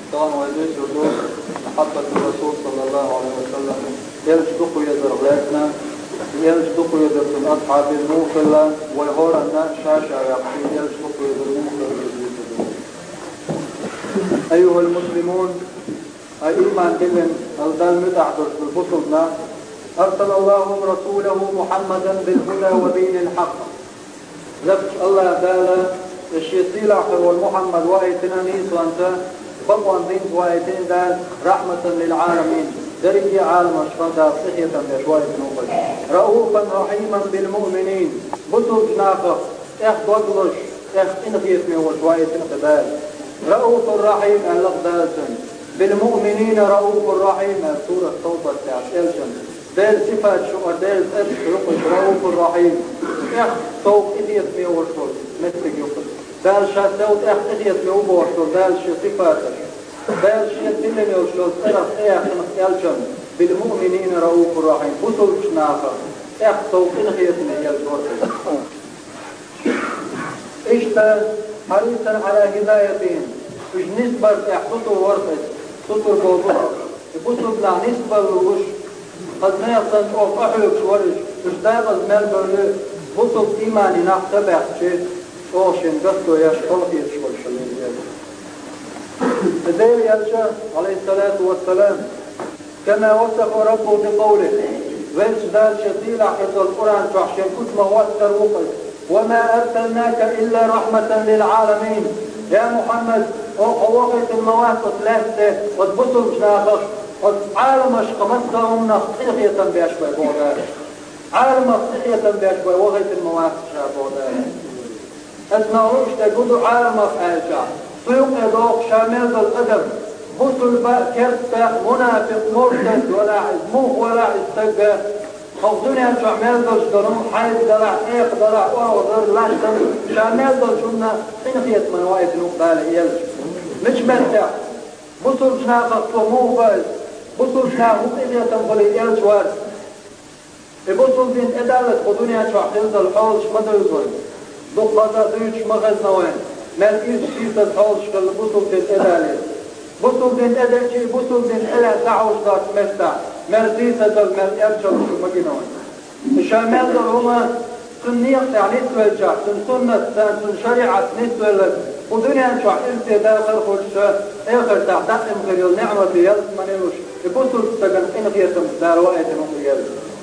طبعا ويدوس يردوس محبة الرسول صلى الله عليه وسلم يلجدقوا يدرغلاتنا يلجدقوا يدرغل أصحاب الموخلة ويهورنا شاشة يقصي يلجدقوا يدرغل أيها المسلمون أيمان كلن الدل متعبر بالبطلنا أرسل الله رسوله محمدا بالهدى ودين الحق لفت الله تعالى الشيطيل آخر والمحمد وآيتنا نيس وانت بقوان دين وآيتين دال رحمة للعالمين درجي عالم أشفادا صحية بشوائة نوبل رؤوفا رحيما بالمؤمنين بطل جناقه ضغلش انغيث من وشوائة انقبال رؤوف الرحيم اللغدالسن بالمؤمنين رؤوف الرحيم سورة توبة تعشيلشن دال صفات شؤر دال رقش رؤوف الرحيم صوت إذيث من وشوائة مثل يقل دال شاسوت إذيث من وشوائة دال صفاتش دال شيطلن يوشوائة صرف انغيالشن بالمؤمنين رؤوف الرحيم بطل جناقه صوت انغيث من وشوائة اشتا حريصا على هدايتهم مش نسبة احسطوا ورقة سطر بوضوح يبصوا بلا نسبة للوش قد نيصن اوف احلق شورش مش داغز مالبرلو بصوا ايماني نحتبع شيء اوشن قصدوا يشطلق يشكل شلين يالي الدير يالشا عليه الصلاة والسلام كما وصف ربه بقوله ويش دال شطيلة حيث القرآن فحشن كنت موثر وقت وما أرسلناك إلا رحمة للعالمين يا محمد وقوقت المواقف لاسته وتبصوا بشناقش وعالم أشقمتهم نخطيخية بأشبه بوغار عالم نخطيخية بأشبه وغيت المواقف شابوغار أسنعوش تقولوا عالم أفعالشا سيوم إضاق شامل الأدب بصوا الباء كرسة منافق مرتد ولا عزموه ولا عزتقى خوضوني أن شعمال دل شدرون حيث دلع إيق دلع وغير لاشتن شعمال دل شدنا إنخيت من وايد نقبال يلش مش مرتع بصر شناقة طموه باز بصر شناقة إذا تنقلي يلش وارد بصر دين إدالة خدوني أن شعمال دل حولش مدرزوين دقلتا دوش مغز نوين مالكيش شيطة حولش كل بصر دين إدالة بصر دين إدالة بصر دين إلا تعوش دات مستع مرسيسة المال يرجل شو مجنون الشامل هما سنية يعني نسوة سنة سن شريعة نسوة لك ودنيا شو حلت داخل خش آخر تعتقم غير النعمة في يلس منيوش يبصوا تستقن إنغيتم دار وآيتم غير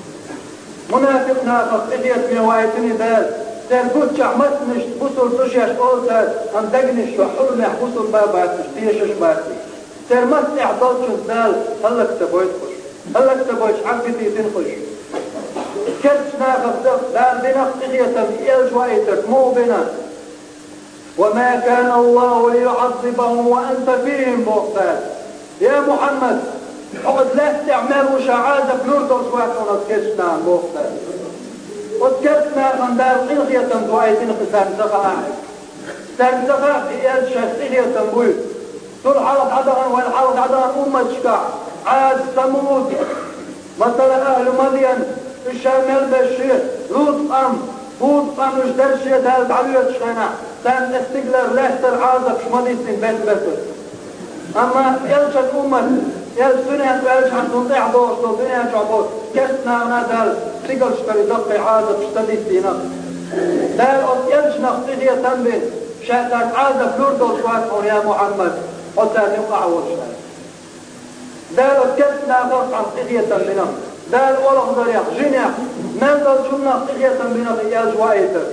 منافق نافق إغيت ميوائتني دار دار قد شعمت مش بصوا تشيش قولتها أن دقنش وحرمح بصوا باباتش ديشش باتي دار مسع ضلشن دال هلك تبويت خش هلك تبويش حقتي تنخش كرش ناقب دار بنق إغيتم إلج وآيتك مو بنا وما كان الله ليعذبهم وأنت فيهم بوقتات يا محمد اقعد لا استعمال وشعازة بلوردوس واتونا تكشنا بوقتات وتكشنا من دار إلغية دعايتين قسان زغاء تنزغاء في إيال شخصية تنبوي تل حرط عدغن والحرط عدغن أمة شكا عاد ثمود مثلا أهل مدين الشامل بشير لوط بود قامش درشية دالت عليها شخينا تان استقلال لحتر عازب شماليسين بيت بسر أما يلش الأمة يلش دنيا تبالش عن تنطيع دوشتو دنيا شعبوت كسنا ونادال تقلش بريدقي عازب شتديسينا دال يلش نخطيخية تنبين شهدك عازب لوردو شواتهم يا محمد وتان يقع وشنا دال كسنا فرق عن خطيخية تنبينا دال والله ضريق جنيا ننزل شنا خطيخية تنبينا بيال جوائتك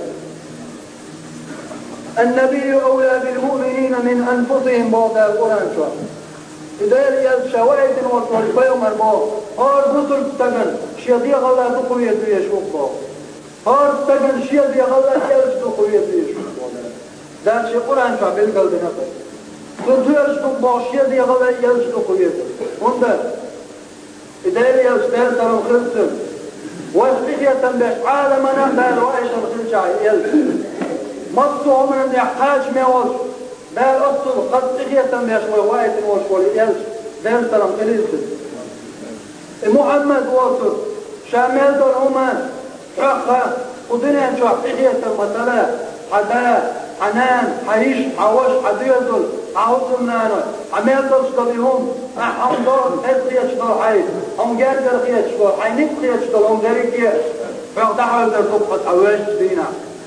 النبي أولى بالمؤمنين من أنفسهم بعد القرآن شو إذا الشوائد والبيوم أربعة هار بطل تغن شيء غلا تقوية يشوفه هار تغن شيء غلا يلش تقوية يشوفه ده شيء قرآن شو بالقلب نفسه تدويرش تقوى شيء غلا يلش تقوية هنده إذا يلش تهتر وخلصم واستخية تنبش عالمنا دار وإيش الخلشة يلش مصدوم من يحتاج ميوش دار أصل قد تغيث ميشوي وايت وشولي يلش دار سلام قليل محمد وصل شامل دون هما حقا ودنيا شو تغيث المثلا حدا حنان حيش حوش حديدل حوصمنانو عميدل شطبيهم هم دور تسقية شطر حيث هم جارجر خية شطر حينيك خية شطر هم جارجية فيقتحوا در صبحة حواش جدينا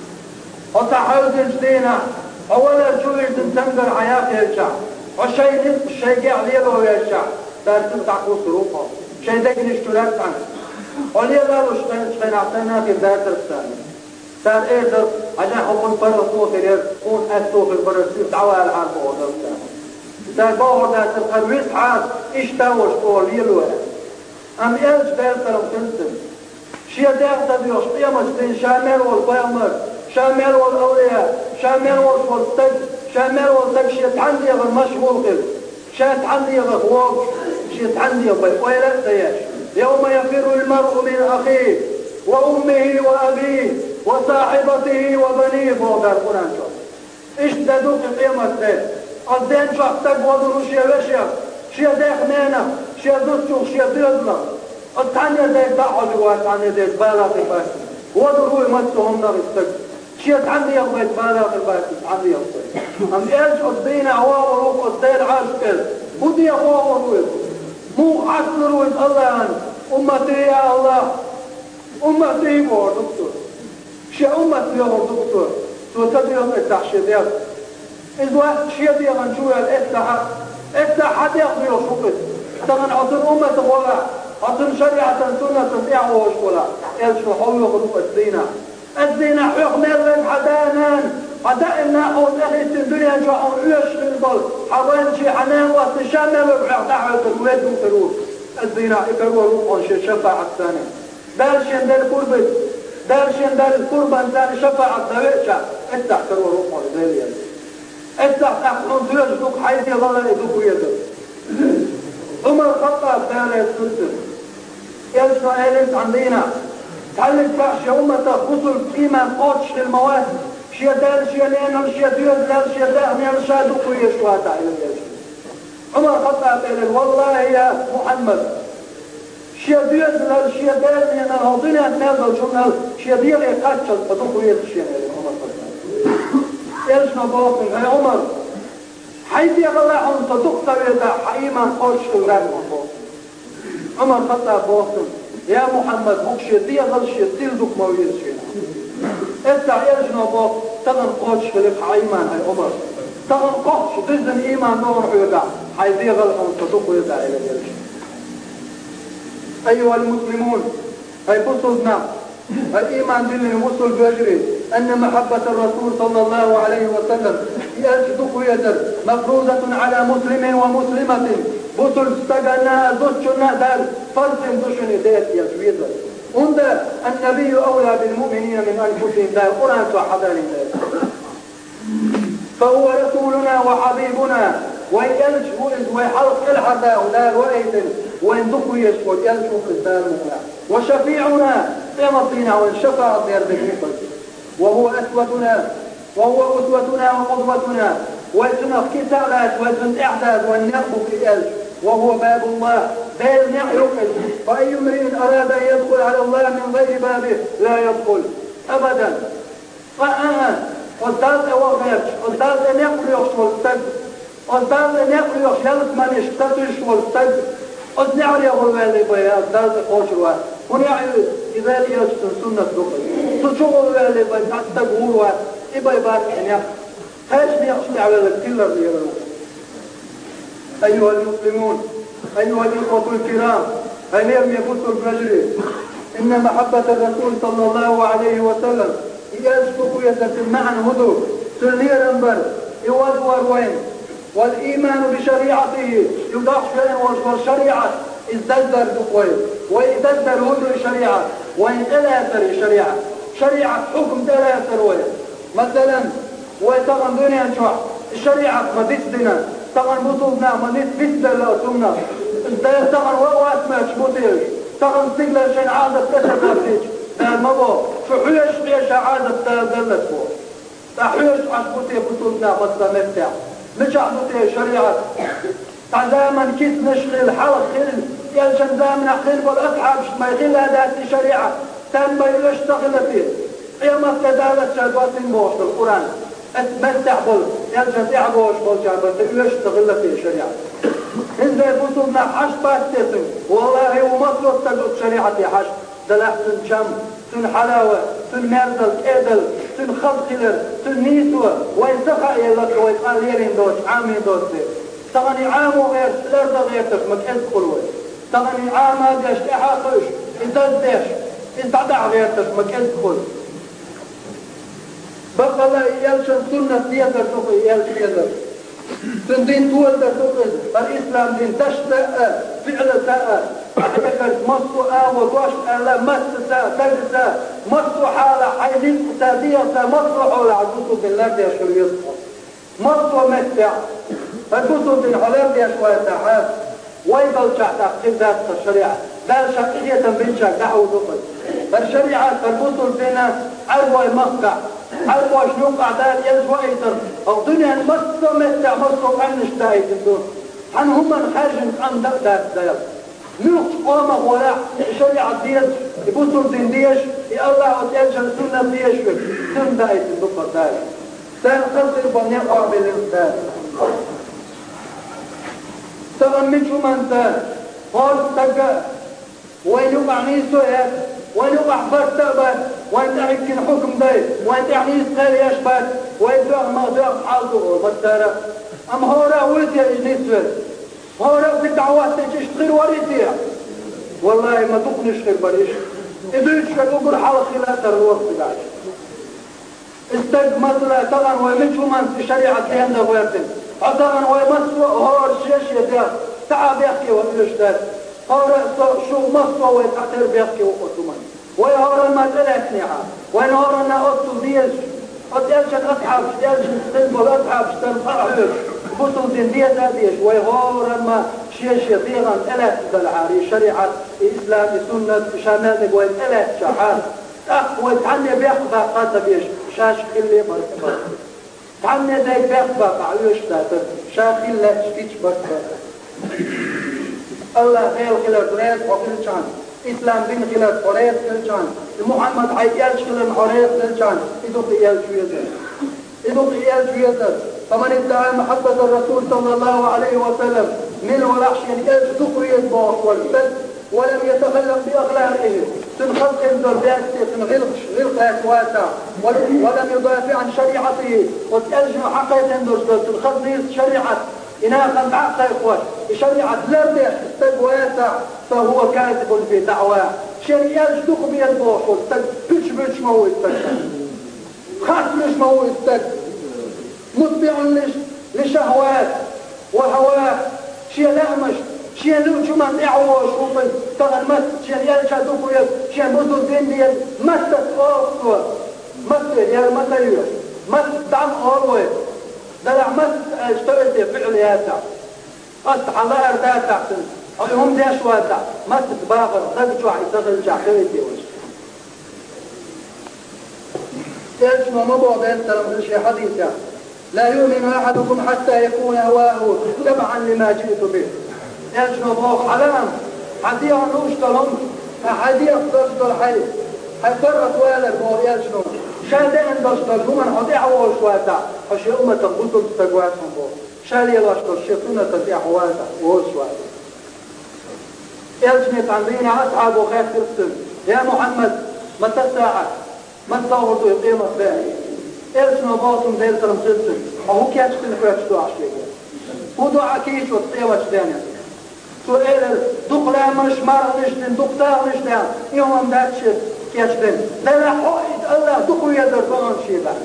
وتحاول جدينا أولا شوي تنتنقر حياة يرجع والشيء نصف الشيء قاعد يلو يرجع دار تنتعقوا صروفه شيء داك نشتولات عنه وليلا وشتين عطينا في دار ترساني دار ايدر عشان حبون برا صوفي لير كون أسوفي برا سيب دعوة العرب وغدر ساني دار باور دار تلقرويس حاس اشتاوش طول يلوها أم إلش دار تلم تنسن شيء دار تبيوش قيامة بين شامل والبيامر شامل والأولياء شامل والفلسطين شامل والتك شيء تحندي غير مشغول غير شيء تحندي غير غواب شيء تحندي غير ويلا سياش يوم يفر المرء من أخيه وأمه وأبيه وصاحبته وبنيه فوق القرآن شو اشتدوا في قيامة الليل الدين شو احتاج وضروا شيء وشيء شيء داخ مانا شيء دوتشوخ شيء ديضنا التانية داك دعوا جوات تانية داك بالا في الباس وضروا يمسهم نار السجن شيء تعني يغبط بالا في الباس تعني يغبط أم إيش الدين عواه وروق الدين عاشقل ودي عواه وروق مو حسن رويد الله عنه أمتي يا الله أمتي بور دكتور شيء أمتي بور دكتور سو تديهم التحشيدات إذا شيء دي غنشوية افتح حد يقضي وشوقت تمن عطن أمة ولا عطن شريعة سنة إعوى وشولا إلشو حول غروب الزينة حق ميرك حدانان حدائنا أو الأخيط الدنيا جاءوا عيش في البل حوين شي حنان واتشامل وبحق دعوة الويد وكروه الزينة إكروا روحهم شي شفاعة ثانية دارشين دار قربت دارشين دار القربان دار شفاعة دويشة افتح كروا روحهم زي اليد افتح أحكم دويشتك حيثي ظل يدوك يدك عمر الخطاب دار السلسل يلسوا أهلت عندنا تعلق فعش أمة خصل إيمان قوتش للمواد شيء دار شيء لينر شيء ديوز دار شيء دار شيء دوك ويشوها تعالى عمر الخطاب قال والله يا محمد شيء ديوز دار شيء دار من الهضينة نازل شمال شيء دير يقاتل فدوك ويشوها عمر الخطاب إيش نباطن يا عمر حيث يغلعهم صدق طويلة حقيما قوش تغرب عمر خطأ باطن يا محمد هوك شيطية غل شيطيل دوك مويز شينا افتح يرجنا باطن تغن قوش فلك حقيما هاي عمر تغن قوش ضزن ايمان دور حيودا حيث يغلعهم صدق ويدع الى يرجنا ايها المسلمون هاي بصلنا الإيمان بالله وصل بجري أن محبة الرسول صلى الله عليه وسلم يجدك ويدر مفروضة على مسلم ومسلمة بصل استغنى زوجنا دار فرد دوشن ديت يجويد عند النبي أولى بالمؤمنين من أنفسهم دار قرآن وحضان دار فهو رسولنا وحبيبنا وإن يلجه ويحلق الحداء دار وإيد وإن دك يشفر يلجه في الدار مغلع وشفيعنا يمطينا والشفاعة يردك وهو أسوتنا وقدوتنا ويسنف كتالات ويسن إعداد والنقب في ألف وهو باب الله باب نعيك فأي امرئ أراد أن يدخل على الله من غير بابه لا يدخل أبدا قدرت وغيرش قدرت أن يقليش والسجد قدرت أن يقليش يلت من يشتتش والسجد قد نعري أقول بالي بيا قدرت قوشوا هنا إذا يجتن سنة دخل تشغل بالي بيا تقول إبا يبارك يعني هاشني أصلي على الكلر يقولون أيها المسلمون أيها الإخوة الكرام أمير يبث الفجر إن محبة الرسول صلى الله عليه وسلم يسبق يتم معا هدو سنير أنبر يوضور وين والإيمان بشريعته يضاح شيئا والشريعة ازددر دقوين ويزددر هدو الشريعة وإن ألاثر الشريعة شريعة حكم ألاثر وين مثلا ويتغن دنيا شوح الشريعة ما تسدنا تغن بطوبنا ما نتفسد لأسمنا تغن وقوات ما تشبطيش تغن سيقل شين عادة كشف فيك المضى فحيش قيش عادة تدلت فوق فحيش عشبطي بطوبنا بطا مفتاح مش عشبطي شريعة تعزاما كيس نشغل الحلق خل يلشن زامنا خل والأصحاب ما يخل هذا شريعة تم يشتغل فيه قيمة كدالة شهدوات الموش القرآن أتمتع بول يلجن تعبوش بول جعبة تقولش تغلى في شريعة إذا يفوتوا حش باتتن والله ومطلوب تقول شريعة حش دلح تنجم تن حلاوة تن مردل كيدل تن خلقلر تن نيسوة ويزقع يلك ويقاليرين دوش عامين دوش تغني عامو غير سلرد غيرتك مكيز قلوة تغني عاما ديش احاقش إذا ديش إذا غيرتك مكيز قلوة بقى الله يلشن سنة ديادر تقل يلشن دين دول تقل الإسلام دين تشتاء فعل تاء أحتكر مصو وقوش ألا مس تاء تجزاء مصو حالة حيلين تادية مصو حول عدوث بالله دي شريط مصو متع عدوث بالحلال دي شوية تحاس ويضل شعتا قدات الشريعة لا شخصية بنشا دعوة دقل الشريعة تربط بنا عروة مقع عرفوا شنو قعدان يلزوا ايضا او دنيا مصر متع مصر عن نشتايد الدون عن هم خارجين عن دايل نوح قامة ولا شريعة ديش يبوسوا الدين ديش يا الله وتيجن سنة ديش سن دايد الدفر دايل سان خلق بني قابل الانسان تغمي شو منتان قال تقى وين يقع نيسو وين يقع فرتبت وين تحكي الحكم ده وين تعني يسخر يشبت وين تقع مغدق حالته مستارة أم هورا ولد يا إجنيسوه هورا في الدعوات تشتغل وريتيا والله ما تقنش خير بريش إذا يشتغل أقول حال خلال الوقت بعد استج مثلا طبعا ومن شو من في شريعة لأنه ويرتن طبعا ومسوى هور شيش يدير تعب يحكي وإلشتاد هورا شو مسوى ويتعتر بيحكي وقتمان ويهورا ما تلاتنيها وينهورا ناقصوا ديش أتيالشك أصحاب شتيالشك تنبول أصحاب شتنفعهش بطل دين ديش هذيش ويهورا ما شيش يطيغا تلات بالعاري شريعة إسلام سنة شاماتك ويتلات شعار ويتعني بيخبا قاتا بيش شاش خلي مرتبط تعني دايك بيخبا قعيوش تاتر شاخي لا تشكيش برتبط الله خير خلال دريات وكل شان إسلام دين خلال حرية للجان محمد عيال خلال حرية للجان إذو قيال شويزر فمن ادعى محبة الرسول صلى الله عليه وسلم من ورحش يلج دقرية باق والبد ولم يتخلق بأخلاقه تنخلق الدرباتي تنغلق أسواتا ولم يدافع عن شريعته وتألج محقية تنخلق شريعة إنها خلق عقل إخوان شريعة لردح تقواسع فهو كاذب في دعواه شريعة جدوك بيدبوح بيش موت خاتمش موت متبع لشهوات وهوات شيء لأمش شيء لو شمان إعوش وطن تغنمت شيء يلشا دوكو شيء مدو دين ديال مست أوصوة مست يا متى مست دعم أولوه دلع مست اشتغلت فعل ياسع أصح الله أرداتع هم ديش واسع مست باغر نجوع يتغل جاحيوي ديوش تلش ومضوع بين تلمشي حديثة لا يؤمن أحدكم حتى يكون هواه تبعا لما جئت به تلش ومضوع حلام حديث نوش تلم حديث ضجد الحي حفرت والد بوريال شنو شادين ضجد هم حديث عوش واسع حشي أمة تنبطل تتقواتهم بور شالي الأشتر الشيطونة تتيح واسع وهوش واسع يلجنت عن دين أصحاب وخير ترسل يا محمد متى الساعة ما تصوروا يقيم الثاني إلسنا باطن ديل ترمسلسل وهو كياتش تنفعش دعا شيء هو دعا كيش وتطيوش ثاني سؤال دقلا مش مرة نشتن دقتا نشتن يوم امدادش كياتش ثاني لا حويد الله دقوا يدر طعن شيء بعد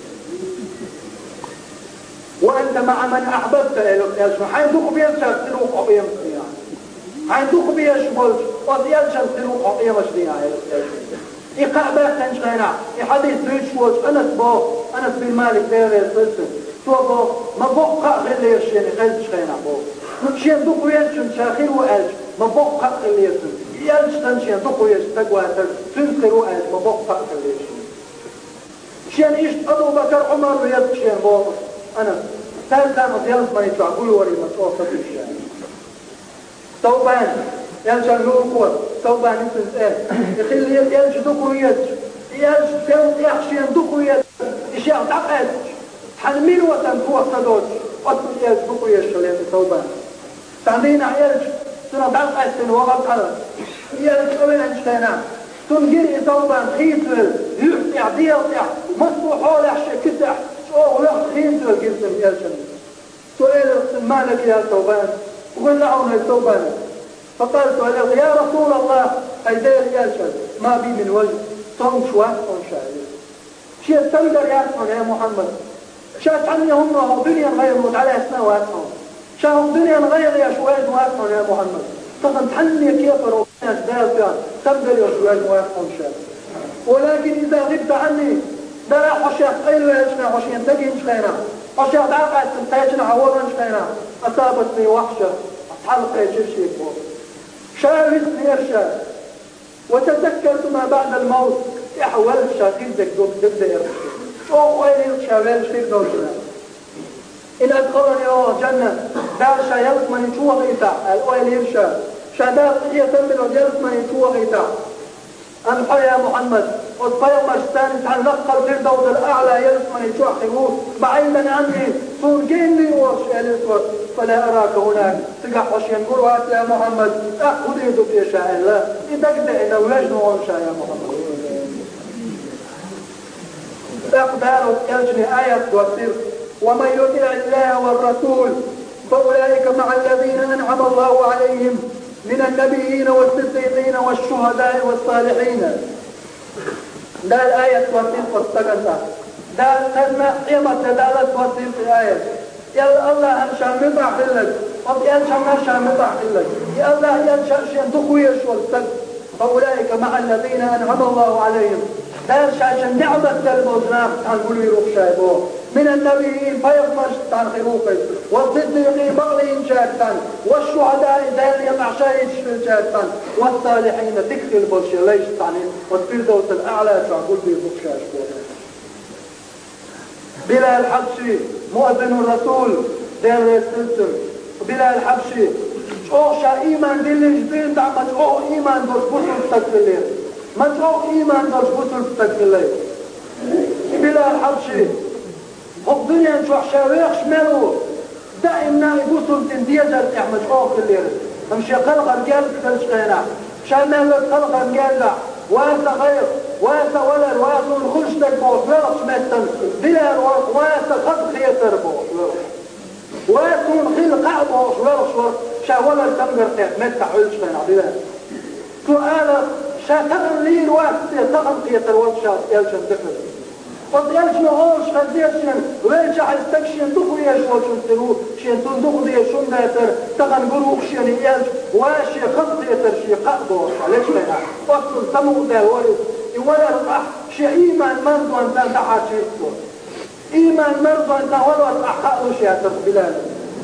وأنت مع من أحببت إلسنا حين دقوا بيلشا تلوق عبيم حين دقوا بيشبلش وضيالشا تلوق عبيم شدينا إقابات تنشغينا حديث ريشوش أنس بالمالك ديري السلسل توقف ما بقى غير يشيني غير تشغينا شين دقو يلشن شاخير وألش ما بقى غير يسن يلشن شين دقو يلش تقواتر تنخير وألش ما بقى غير يشن شين إشت أبو بكر عمر ويد شين بوض أنس ثالثا مطيانس ما يتبع قولوا وري مصوصة الشين توبان يلشن نور توبان انت يخلي يلش دقو يد يلش يحشين دقو يد إشياء تعقد حنمين وطن توقت دوت أطلق إيش بقوا يشلين توبان تعدين عيالك سنة بعض أسن وغط على عيالك أول أنشتنا تنجري توبان خيطل يحتع ديالتع مصبو حول أحشي كتح شو لخ خيطل قلتم يالشن سؤال مالك يا توبان وقلنا عونا التوبان فقالت له يا رسول الله هيدير يالشن ما بي من وجه صوم شوات شاعر شيء تقدر يعرفون يا محمد شاهد عني هم دنيا غير موت على أسناء واتهم شاهد دنيا غير يا شواد واتهم يا محمد طبعا تحني كيف ربنا دافع تقدر يا شواد واتهم شاهد ولكن إذا غبت عني دارا حشيات قيل ويشنا حشيات تقين شخينا حشيات عاقات تنتاجنا عوضا شخينا أصابتني وحشة أتحلق يجرشي فوق شاهدني إرشاد وتذكرت ما بعد الموت يحول شاكين دك يرشي أو وين شاول شيء دوشنا إن أدخلني أو جنة دار شايلت من يشوه غيتا الأويل يرشا شادات هي تنبل وجلت من يشوه غيتا أنحى يا محمد وطيب مجتان تعلق الفردوس الأعلى يلت من يشوه خيوه بعيدا عني ترجيني وش يلت فلا أراك هناك تقح وش ينقل وات يا محمد أخذ يدك يا شاء الله إذا كده إنه لجنه وانشا يا محمد أقدار يجري آية توفير ومن يطع الله والرسول فأولئك مع الذين أنعم الله عليهم من النبيين والصديقين والشهداء والصالحين ده الآية توفير فاستقلها ده لازم قيمة دلالة توفير في الآية يا الله أنشأ مطع خلك طب ينشأ نشأ مطع خلك يا الله ينشأ شيء تخويش والسد فأولئك مع الذين أنعم الله عليهم دارش عشان نعمة الموزناق تنقلوا يروح شايبوه من النبيين فيغمش تنخلوقه والصديقين بغلين شاكتان والشهداء داري معشايش شاكتان والصالحين تكفي البرشي ليش تعنين والفردوس الأعلى تنقل بيروح شايبوه بلا الحبشي مؤذن الرسول دار السلسل بلا الحبشي شوشا إيمان دي جدين دعمت إيمان دوش بطل تكفلين مجرور إيمان درج بطل بتكلي بلا الحبشي الدنيا نشوح شاويخ شمالو دائما يبطل تنديجر مجرور كلير همشي قلقا رجال كتلش غينا شامل قلقا رجال واسا غير واسا ولد واسا نخش تكبوت لا شمتن بلا الوقت واسا خد خيطر بوت واسا نخيل قعبوت لا شور شاولا تنقر متع علش غينا بلا سؤال شاتن لي الوقت تغطية الوشات يلشن دخل قد يلشن هوش قد يلشن ويرجع يستكشن دخل يشوش انتلو شين تندخل يشون ناتر تغن قروق شين يلش واشي خطية ترشي قأبوش ليش لنا وصل تمو ده ولا رقح شي إيمان مرضو انت انتحى شيء إيمان مرضو انت ولا رقح خأوش يا تقبلان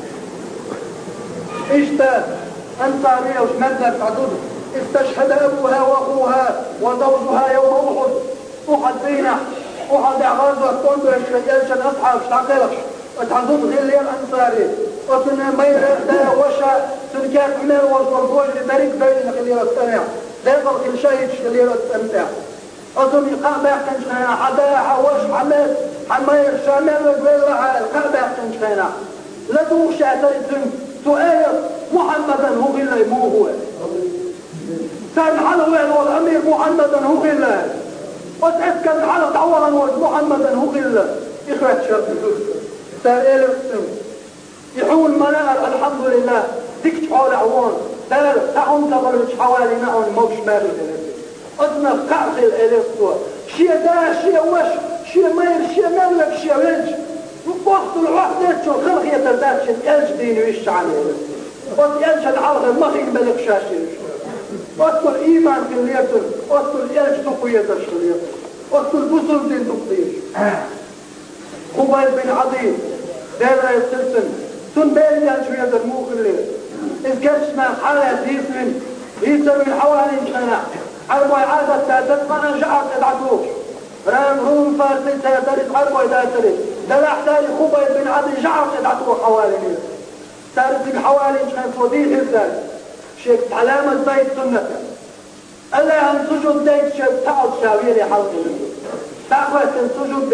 إشتا أنصارية وش مدى تعدد استشهد أبوها وأخوها وزوجها يوم أحد فينا أحد أعراضها كنت يلشن أصحاب شعقلش وتعدد غير الأنصاري وسنة مير دا وشا سنكات من والفوج لدريك بين خليل السمع داخل كل شيء خليل السمع وسن القعبة يحتنشنا حداها وش حمد حمير شامل وغيرها القعبة يحتنشنا لا توشى تريد سؤال محمدا هو غير مو هو كان حلوين والأمير محمدا هو غير وتأكد على تعورا محمدا هو غير إخوة شرط سائل السم يحول منار الحمد لله ديك حول عوان دار تعون تغلج حوالي نعون موش مالي أدنى قعق الإليستوى شيء دا شيء وش شيء مير شيء مملك شيء لنج وقت الوحدة شو خلق يترداد شيء يلج ديني ويش عليه وقت يلج العرض المخي ملك شاشي وقت الإيمان في اليتر وقت اليلج تقوية الشريط وقت البصر دين تقضيش خبيب بن عظيم دائرة السلسل تنبين يلج ويدر موخ الليل إذ كرشنا حالة يسر من حوالي شنا حربوا إعادة تأتت فأنا شعر تدعتوش رام روم فارسي تأتريد حربوا إداتريد دلع تاري خبيب بن عظيم شعر تدعتوش حوالي ليل تاريد حوالي شنا فضيح الزاج شيك علامة بيت سنة ألا أن سجد ديك شيك تعود شاويري حلقي تعود سجد ديك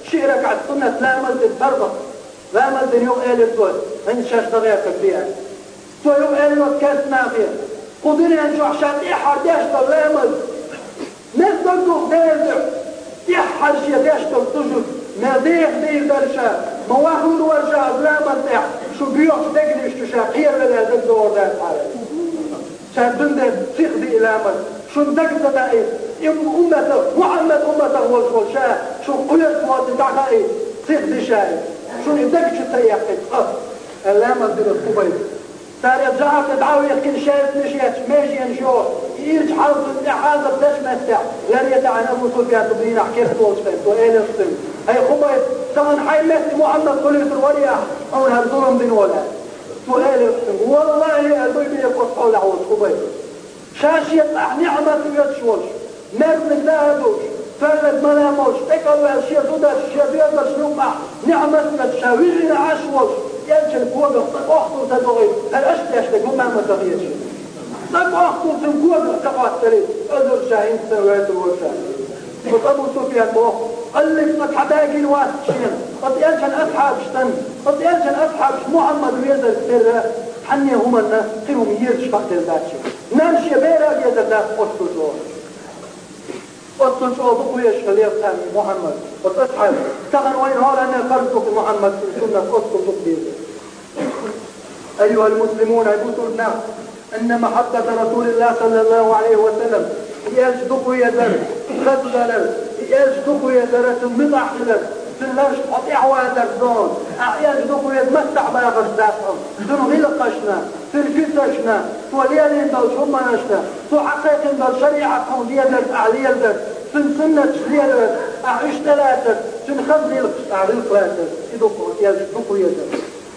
شيرك على السنة لا ملت الفرضة لا ملت يوم قال الدول هن شاش تغير تكبيرا تو يوم قال الوقت كاس نافية قدرني أنشو عشان إحر داشتر لا ملت ناس برضو دازع إحر شيء داشتر تجد ما ديخ درشا مواهد ورجع لا ملت شو بيوح تجري شتشاقير ولا ذلك دور ذات حالة شاهدون ده تخذي إلى ملت شو دقت دائر أمته محمد أمته والشاه شو قلت وتدعي تخذي شاهد شو دقت تريقت اللامة دل الطبيب تاري جاءت تدعوي كل شاهد مشيت ماشي نشو يرج حرف الإحاظة بلاش مستع لن يتعن أبو سفيان تبين أحكي خطوة سفيت وإيه نفسهم هاي خبيت سمن حيمت محمد قلت الوريح أو الهرزولهم دين ولا وإيه نفسهم والله أدوي يقصحوا لعوز خبيت شاشية نعمة يتشوش مرد ذهبوش فرد ملاموش تكالوا الشيء ضدش الشيء بيضش نومع نعمة يتشاويرنا عشوش ينشل كوبر أخطو تدغي الأشتي أشتك هم ما تغيرش طب أخطو تنكوبر تقعد تريد أذر شاهين سويت الوشاهين وطبو سفيان بوخ قال لك قد حباقي الوقت شين قد ينشل أصحاب شتن قد ينشل أصحاب محمد ويزل سر حني هم الناس خيرهم يرش فقدر ذات شيء نمشي بيرا يزل ذات أسطو شوه أسطو شوه بقويش خليل ثاني محمد وتصحب تغن وين هولا أن فرزك محمد في سنة أسطو تقدير أيها المسلمون عبوتوا الناس أن محبة رسول الله صلى الله عليه وسلم يجدق يدر خذلر يجدق يدر تنبضح لر تنلرش قطيع وادر دون يجدق يتمتع باغش دافهم تنغلقشنا تنفتشنا توليالين دل شمانشنا تحقيقين دل شريعتهم ديالر أعليالر تنسنة شليالر أعشتلاتر تنخذل أعليالر يجدق يدر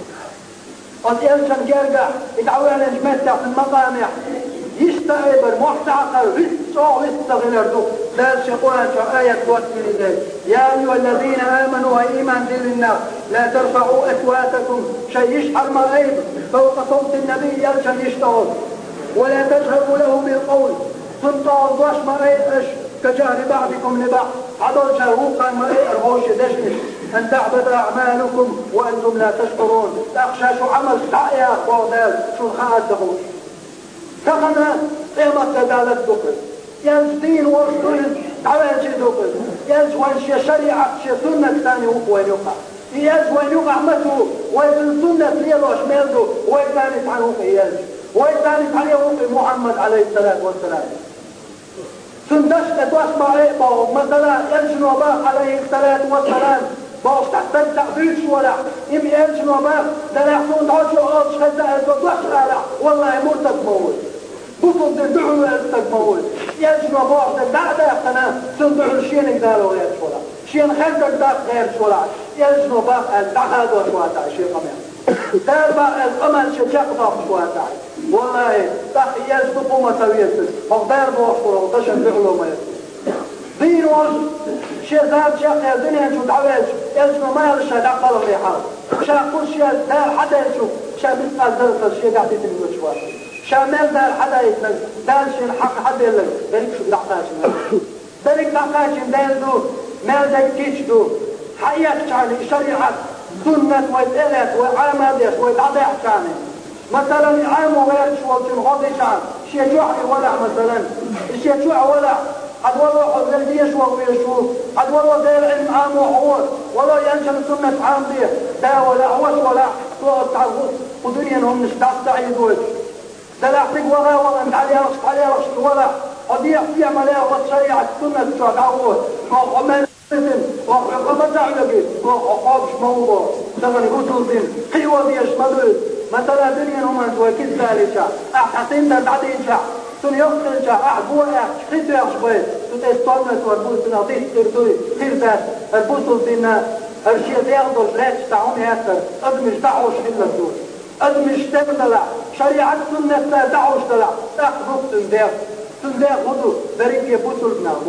قد ينشن جرقع يدعوه على نجمتع في المقامع يستعبر محتعقل ويستغلردو لا شقوات آية واتمني ذلك يا أيها الذين آمنوا وإيمان دل الناس لا ترفعوا أكواتكم شيء يشحر مريض فوق صوت النبي يرشن يشتغل ولا تجهروا له بالقول تنطعوا ضوش مريض كجهر بعضكم لبعض عضل شهوقا مريض الغوش دشمش أن تعبد أعمالكم وأنتم لا تشكرون تخشى شو عمل تعيا أخوة شو الخاص دخوش تخنا قيمة تدالة دقل ينزدين ورسول تعالى دقل ينزوان شي شريعة شي سنة ثاني وين يقع ينزوان يقع متو وين سنة ليلوش ميلدو وين ثاني عنه ينزو وين ثاني عنه محمد عليه الصلاة والسلام سندش اتواسمع ايقاو مثلا ينشنو باق عليه الصلاة والسلام باش تحتاج تعبير شو ولا يمي ينشنو باق لا يحصون تعشو عاش خزاء الوضوح شغالع والله مرتب موت بطل تدعو يستك موت ينشنو باق تدعدا يقنا تندعو شين قدالو غير شولا شين خلتك داق غير شولا ينشنو باق الدعاد وشواتا شي قمير دار باق القمل شجاق باق شواتا والله تحت يصدقوا مساويته مقدار بوحفره وقشن فعله ما يصدق دين وجه شيزاد شاقيا الدنيا نشوف عواج يزنو ما يلشى دعقل الريحان شا كل شيء دار حدا يشوف شا بيسأل درس الشيء قاعد يتنقل شوار شا مال دار حدا يتنقل دار شيء الحق حدا يلقى ذلك شو دعقاشن ذلك دعقاشن دار دو مال ذلك كيش دو حياك شعني شريعة سنة ويتقلت وعامدش ويتعضيح شعني مثلا عام وغير شو تنغضي شعر شيء جوعي ولا مثلا شيء جوع ولا عد والله حضر يشوى ويشوف عد والله غير علم عام وحوار والله ينشن سنة عام دي دا ولا عوش ولا طوال تعرفوه ودنيا انهم مش تعيد وجه دا لا احتاج ولا والله انت عليها رشد ولا قضية فيها ملاها وشريعة سنة شعب عوار وعمان وقضاء لقيت وقابش موضوع تغني قتل دين قيوة بيشمدوه مثلا دنيا هم انتوا كيف ذلك احسين ده بعدين شع سن يقتل شع احبوا خيط يا شباب تستنى والبوس نعطيه ترتوي خير ذات البوس دينا الشيء ياخذ الفلاش تاعهم ياثر ادمج دعوش الا الدول ادمج تبدلع شريعه سنه دعوش دلع تاخذ تنداغ غدو ذريك يبوسوا البناغو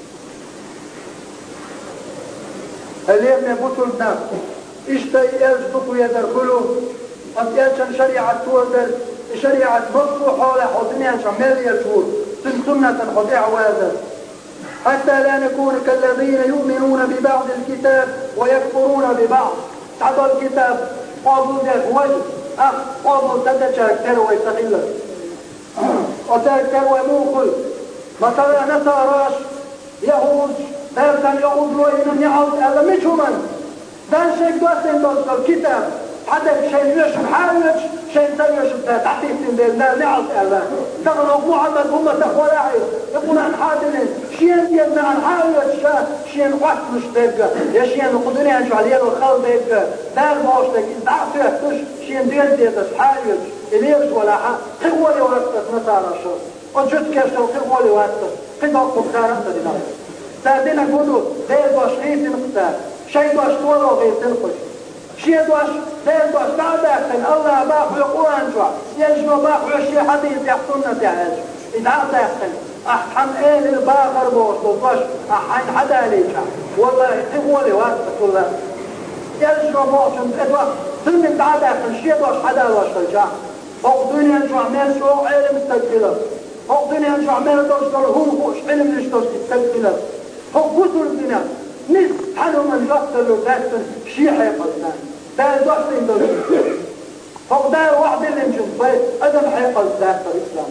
اليوم يبوسوا البناغ اشتي يجدقوا يدركلوا قد ينشن شريعة توردر شريعة مصر حولة حوتنيا شمالية شهور سنة حضيع وادر حتى لا نكون كالذين يؤمنون ببعض الكتاب ويكفرون ببعض. تعطوا الكتاب قابل ذلك وجه قابل تدجاك تروي تغلق وتاك تروي موخل مثلا نصاراش يهود ذلك يهود وإنهم يعود ألا مجهما دان شيء دوسين دوسك الكتاب حتى شيء يشب حالش شيء يشب تحتيف بالله نعود ألا تغلق محمد هم تقوى لاعي يقول عن حادلين شيء يبنى عن حالش شيء وقت مش تبقى يا شيء نقدرين ينجو عليه الخال تبقى دار بوشتك ضعفه تش شيء ديتس حالش إليش ولا حق قوة وقتك نصارى الشر وجد كشتر قوة وقتك قد أقوم خارمت دينا سادنا قدو دير باش غيث نقتال شيء باش طولو غيث نقش شيء باش دير باش بعدكتن الله باقو القرآن جوا يجنو باقو الشيء حديث يحصلنا تعاج إدعاء أححم إيه الباقر بوش باش أححن حدا ليشا والله قوة وقتك والله يجنو بوشن إدوك سنة بعدكتن شيء باش حدا وشتجا أقضيني أنجو عمال شو علم التجفلة أقضيني أنجو عمال دوشتر هم خوش علم نشتوش التجفلة هو قدر بنا نس حنو من يقتلوا ذاتن شيحة قلنا دا دوشتين دوشتين هو دا واحد اللي نجم أدم حيقل ذات الإسلام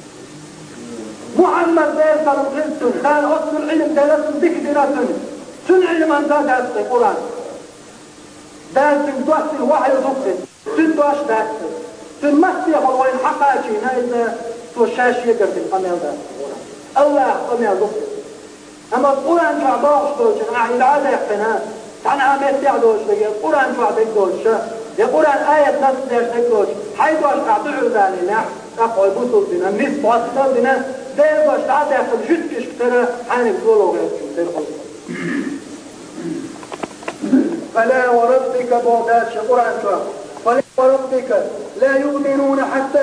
محمد دا يسأل غلتن كان أصل العلم دا لسن ذكرتن سن علم أن ذات القرآن دا سن دوشتين وحي ذكرت سن دوش ذاتن تنمسيح وين حقاكي هاي توشاش يقر في القميل ده الله قميل ضفر أما القرآن جعباش دوش أنا العادة يحفنها تعالى عميت يعدوش لكي القرآن جعبك دوش القرآن آية نفس دوش حيث أعطعوا ذلك نح أقوى بطل بنا النصف وأصدر بنا دير دوش العادة يحفن جد كشكترة حاني بطولوا غير كشكتر فلا وربك بوداش القرآن جعب فلا وربك لا يؤمنون حتى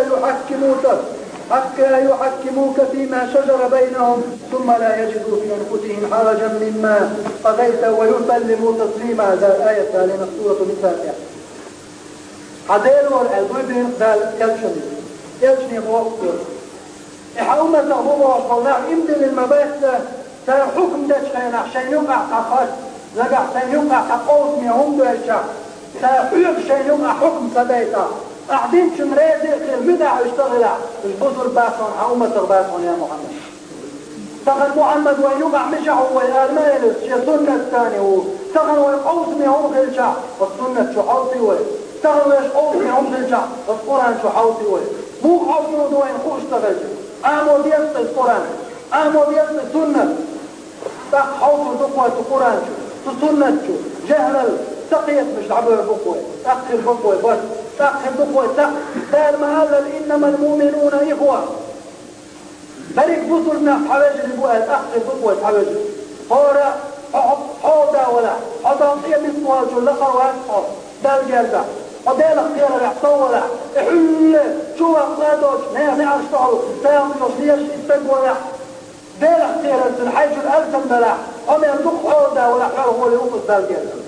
يحكموك فيما شجر بينهم ثم لا يجدوا في أنفسهم حرجا مما قضيت ويسلموا تسليما. هذا الآية التالية من سورة النساء. حديل والعلوين قال يلشني بوقته إحاومة هو وصلنا إمدن المباحث سيحكم دشخين عشان يقع تخش لقع سيقع تقوص ميهم دوشا سيحيق شيء يقع حكم سبيتا قاعدين شمريزي المدع يشتغل البصر باصون حاومة الباصون يا محمد تغل محمد ويقع مشع هو الأرميلس شي سنة الثاني هو تغل ويقوص ميهم غلشا والسنة شو حوطي وي تغل ويقوص ميهم غلشا القرآن شو حوطي وي مو حوطي ودوين خوش تغلش آمو بيسط القرآن آمو بيسط السنة تق حوطي دقوة القرآن شو سنة شو جهل تقيت مش عبر بقوة تأخر بقوة بس تأخر بقوة دار مهلل إنما المؤمنون إخوة بريك بطلنا حواجر بقوة تأخر بقوة حواجر هورا حوضا ولا حضانطية بسواجه لقر واسحه دار جالبا وديل اختيار العطو ولا احل شو اقلادوش نعرف تعرف سيامنوش ليش استقوى ديل اختيار الحيج الألسن بلا هم يندق حوضا ولا حوضا هو اللي يوقف دار جالبا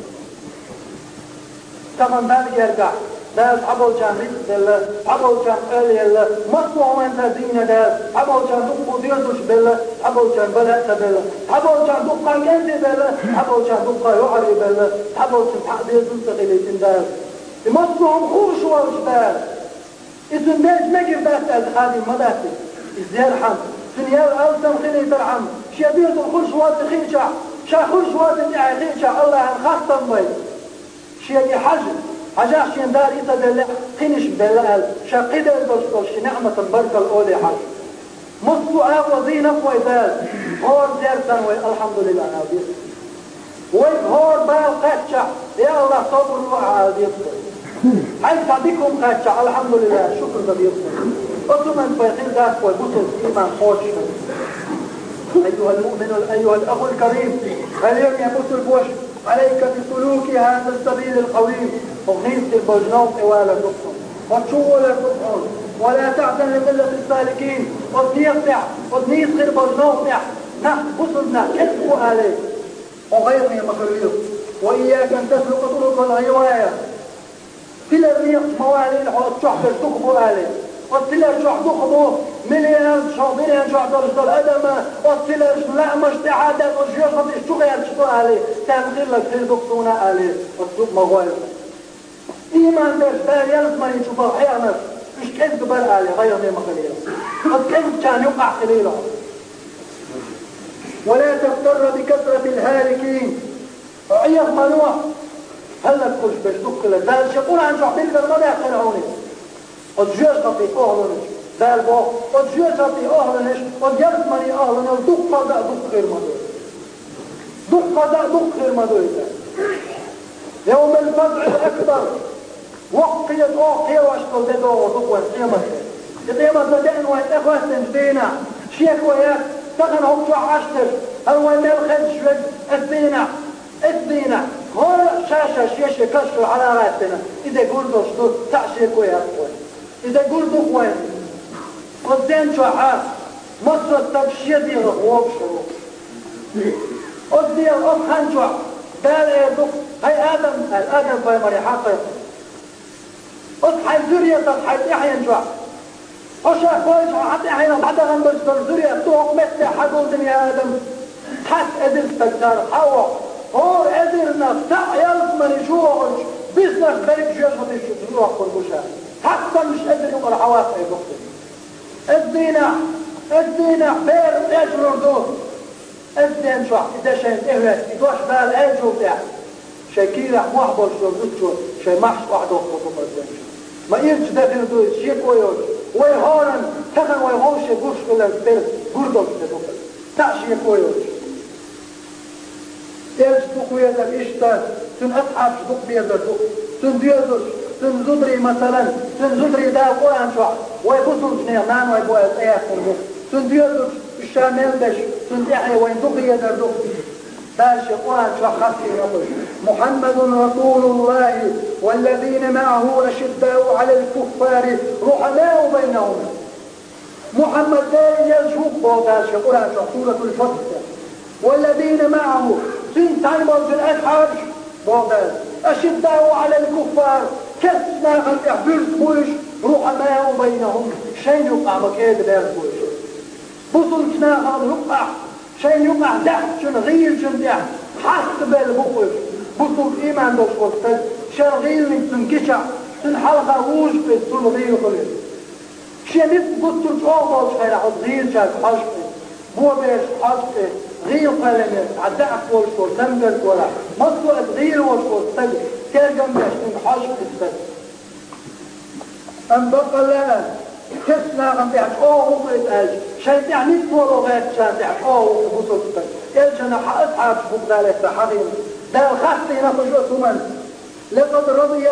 طبعا ذلك يرجع ده حبوا جامد ده حبوا جامد مصنوع من تزيين ده حبوا جامد دقوا ديوش بله حبوا جامد بلأت بله حبوا جامد دقوا كنز بله حبوا جامد دقوا يعري بله حبوا جامد حق ديوش تغليتين ده مصنوع خوش وجبال إذن داج مجر بات الخادم مداتي إزيار حمد سنيال ألسم خلي ترحم شابيرت الخلش واد خيشة شا خلش واد خيشة الله خاصة بي شيء حاجة شيء دار يتدلع خنش بدلال شقيدة البشر شي نعمة البركة الأولى حاجة مصو وزينة ويبال هور زيرتان الحمد لله نبي وهور بال قاتشة يا الله صبر وعادي حيث بكم قاتشة الحمد لله شكر نبي أطمن فيقين ذاك ويبطل إيمان خوش أيها المؤمن أيها الأخ الكريم اليوم يموت البوش عليك بسلوك هذا السبيل القويم وغنيس البجنوم طوال الدخل وتشول الدخل ولا تعتن لقلة السالكين وتنيس غير بجنوم بصدنا كتبوا عليه وغيرني مخريط وإياك أن تسلك طرق الغواية في الريق موالين حوض شحبر تقبوا عليه وتلاش دخلوا مليون شاطرين شاطر شطر أدمة وتلاش لا مش تعادل وشيوش متشتغل شطر عليه تنغير لك في دكتونا عليه وتشوف مغاير إيمان داش داريانس من يشوف حيانس مش كذب بل عليه غير مما خليله الكذب كان يقع خليله ولا تغتر بكثرة الهالكين عيض منوع هلا تخش باش تدخل ذلك يقول عن شعبين بالمدى يقنعوني وتجيش قطي أهلنش ذلك وتجيش قطي أهلنش وتجلس مني أهلنش دق فضاء دق غير مدوي دق فضاء دق غير مدوي يوم الفزع الأكبر وقيت أوقية واشتل دقوا ودق والقيمة القيمة بدأن ويتأخوة تنجدينا شيك وياك تغن هكوا عشتر هو نلخد شوك الدينة هو شاشة شيشة كشف على راتنا إذا قلتوا شدو تعشيك ويا أخوان إذا قلتوا أخوان قدين شعاف مصر التبشير دي الغواب شروع قدين أفخان شعاف دال يدوك هاي آدم فهي مريحاقة أصحي الزرية تصحي إحيان شعاف وشاك كويس وحتى إحيانا بعد غنبس بالزرية توق مثل حقول دنيا آدم حس أدل تكتار حوا هو قدر نفتح يلزم يشوعش بيسنك بيك جيشة يشوع كل مشاهد حتى مش قدر يقول حواس أي بخطر الدينة بير اجرر دول الدين شوع إذا شاين إهوات إدواش بال أجو بتاع شاي كيرح محبر شو زدشو شاي محش واحدة وخطوم الدين ما يرجع داخل دول شيك ويوش ويهارن تغن ويهوش يقولش كلا بير قردوش تدوكل تعشيك ويوش تيرج دقوية ذا إشتا تن أصحاب شدق بيضا دق تن ديوزر تن زدري مثلا تن زدري دا قرآن شوح ويبصر جنيرمان ويبوها الآيات المخ تن ديوزر الشامل دش تن دحي وين دقية ذا دق باش قرآن شوح خاصي يقول محمد رسول الله والذين معه أشداء على الكفار رحماء بينهم محمد لا يشوف باش قرآن شوح سورة الفتح والذين معه سنتين برج الأشعار بوضال أشداء على الكفار كسنا غن إحبرس بوش رحماء بينهم شين يقع مكاد بير بوش بطل كنا غن يقع شين يقع دحت شن غير شن دحت حس بالبوش بطل إيمان دوش قلتل شن غير من تنكشع تنحلق روش بطل غير قلت شنت بطل شعوبة وشخير غير شاك حشق بو بيش حشق غير قلمات عداء فولشور نمجل ولا مصوى غير وشور تلك كارجم يشتن حاجة تتبت أم بقى لا كسنا غم بيحش هو يتقاج شايت يعني تفولو غير شايت بصوت تتبت إلجنا أصحاب شبك ذلك بحقيم ده الخاصي نفجوه ثمن لقد رضي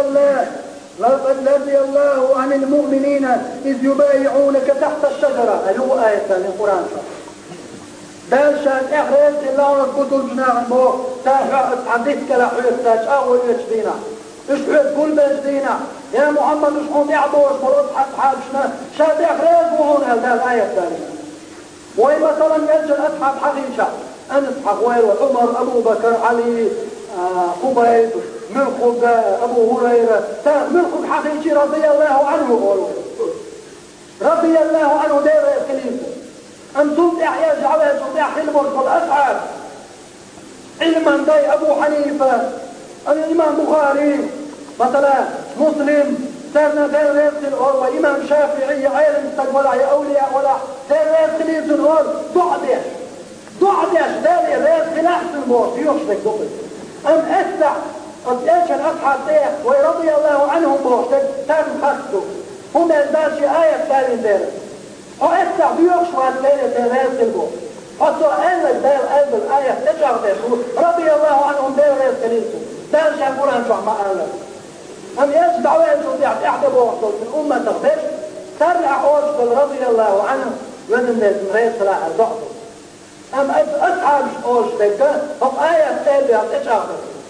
الله عن المؤمنين إذ يبايعونك تحت الشجرة هذه آية من القرآن دالشان إحرز الله ونقضوا الجناح المو حديث كلا حيث تاج أول يجدينا اشحيث كل بجدينا يا محمد اشحون يعطوش والأصحاب حابشنا شاد إحرز وهون هذا الآية الثانية وإن مثلا يجل أصحاب حقيقة أن أصحاب ويل وعمر أبو بكر علي خبيب ملخب أبو هريرة ملخب حقيقي رضي الله عنه رضي الله عنه دير الكليسة أن تطيع يا جعبها تطيع خلبر والأسعاد علما داي أبو حنيفة الإمام بخاري مثلا مسلم سيرنا دير ريس الأور وإمام شافعي عالم ولا أولياء ولا دير ريس الأور ضعدش دير ريس الأحسن بور يوشتك دقل أم أسع قد أشهر أصحاب دير ورضي الله عنهم بوشتك تم خصوا هم الباشي آية ثاني دير وأسع بيوشوا الليلة دير البور حتى أن الدير قلب الآية تجعر دير رضي الله عنهم دير الكنيسة دير شاكونا شو ما قال أم يسدعوا يجوا يحدبوا وقتل في الأمة تغفش سرع أوجبل رضي الله عنه وذن ريس لا أرضعه أم أصحاب أوجبل هم آية ثانية تجعر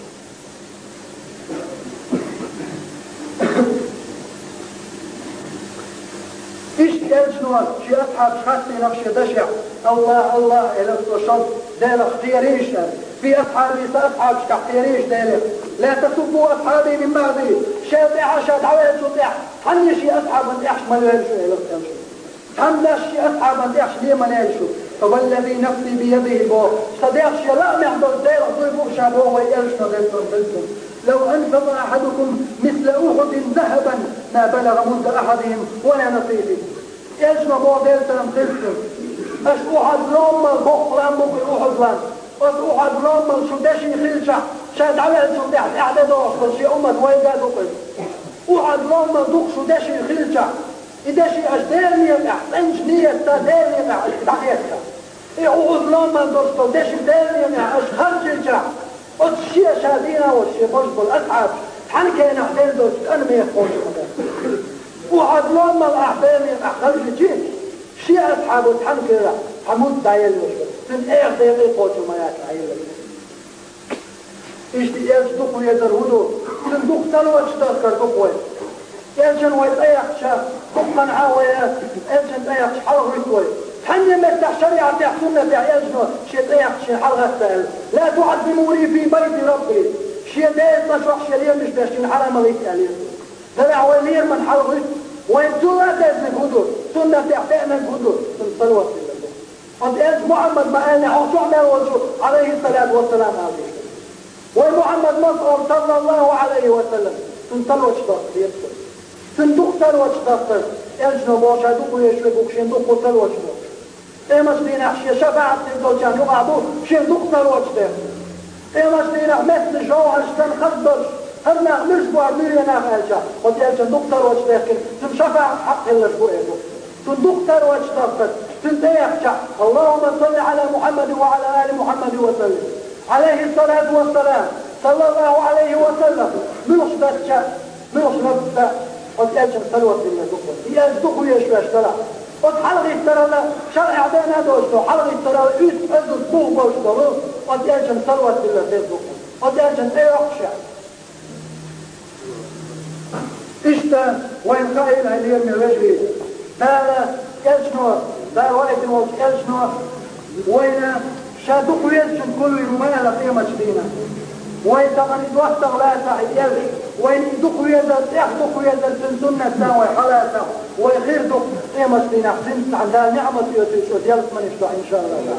إيش تجنون شي أصحاب شخصي نقش دشع الله إلى الصشد دير اختياريش في أصحابي سأصحاب اختياريش دير لا تسبوا أصحابي من بعدي شادع عوائد شدع حن شي أصحاب من إحش مليل شو إلى الشيء حن لا شي أصحاب من إحش ليه مليل شو فوالذي نفسي بيده بو صديق شي لا نحضر دير ضيبوه شابوه ويألشنا غيرتم لو أنفق أحدكم مثل أحد ذهبا ما بلغ مد أحدهم ولا نصيبه يألشنا بو ديرتم خلتم أش أحد لوم البخلان بقي أحد لان أش أحد لوم شو داشي خلشة شاد عمل شو داح إعداد أخذ شي أمد ويقاد أقل أحد لوم دوق شو داشي خلشة إذا شيء أجداني أحسنش نية تداني أحسنتها أحد لوم دوق داشي داني أشهر جلجة الشيء شادينا والشيء بجبل أسعب حن كان أحسن دوش أنا ما يخوش أحد لوم الأحباني أحسن جلجة شيء أسحب وتحن كده حمود دايل مشكل من إيه دايل قوتي ما يتعيل إشتي يجدوك ويدرهدو تندوك تلوش تذكر دقوي يجن ويتأيح شاف دقا عاوية يجن تأيح حلغ ريكوي حني مفتح شريعة سنة يجنو شي تأيح شي حلغ السهل لا تعظموني في بيت ربي شي دايل تشوح شريع مش باشين على مليك عليه تلع ويلير من حلغ وينتو لا تزنك هدو سنة تحتئنا الهدو تنصلوة قد إيش محمد ما قال حوشعنا وجو عليه الصلاة والسلام عليه ومحمد مصر صلى الله عليه وسلم تنطلوا اشتاق تندقتل واشتاق يجنو بوشا دوكو يشوي بوكشين دوكو تل واشتاق ايه مشتين احشي شفاعة تنطلشان يقعدو شين دقتل واشتاق ايه مشتين احمس جوهر اشتان خدبرش هرنا مش بوار مليون اخالشا قد يجن دقتل واشتاق تن شفاعة حق اللي شبوه تندقتل واشتاق تنتيحشا اللهم صل على محمد وعلى آل محمد وسلم عليه الصلاة والسلام صلى الله عليه وسلم ملوش قد يجب سلوة لله دكتور يجدوكوا يشوى اشترى قد حلغي اشترى شرع بينا دوشتو حلغي اشترى يتفزوا الضوء بوشتو قد يجب سلوة لله دكتور قد يجب ايه اخشى اشتا وين قائل هلير من رجلي تالا يجنور تالا وايد موت يجنور وين شادوكوا يجب كل يومين لقيمة جدينا وين تغني دوستغ لا تعيال وين يدوكوا يزل يحدوكوا يزل في سنة ساوي حلاته ويخير دوك قيمة جدينا حسنت عندها نعمة يوتيشو ديالك من يشتح إن شاء الله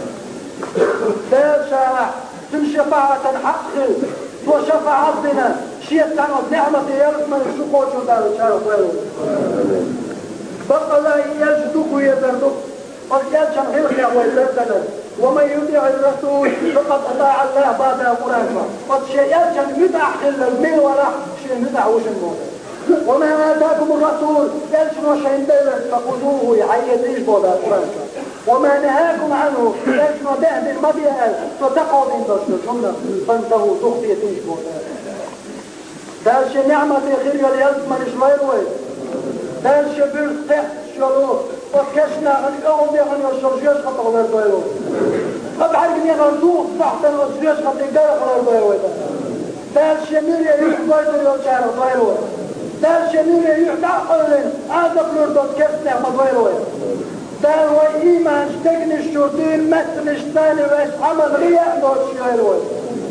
ديال شارع تنشفاعة حقل وشفاعة عبدنا شيء تعنى نعمة ديالك من يشوفوشو دار شارع ويلو بقى لا يجدوكوا يزل قد يجب غير ويزل ومن يطيع الرسول فقد اطاع الله بعد قرانه قد يجب يدع الميل ولا شيء يدع وش الموت وما آتاكم الرسول يجب وشيء بيلت فخذوه يعيد ايش بوضع قرانه وما نهاكم عنه يجب ده المبيئة فتقعوا من بشر الجملة فانتهوا تخفي ايش بوضع ده الشيء نعمة خير يلزم من شوير ده الشيء بيرتاح شلوه وكشنا الأول بيغني والشرجيش خطأ غير ضيوه أبعرقني غردوه تحت الوزريش خطأ غير ضيوه ده الشمير يحب ضيطر يوشار ضيوه ده الشمير يحب عقلين هذا بلوردوت كيف نعمة ضيوه ده هو إيمان اشتقن الشوطين مثل اشتاني ويش عمل رياء دوت شيروه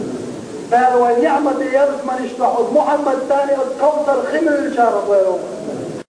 ده هو نعمة يرز من اشتحوذ محمد تاني القوصر خمر الشار ضيوه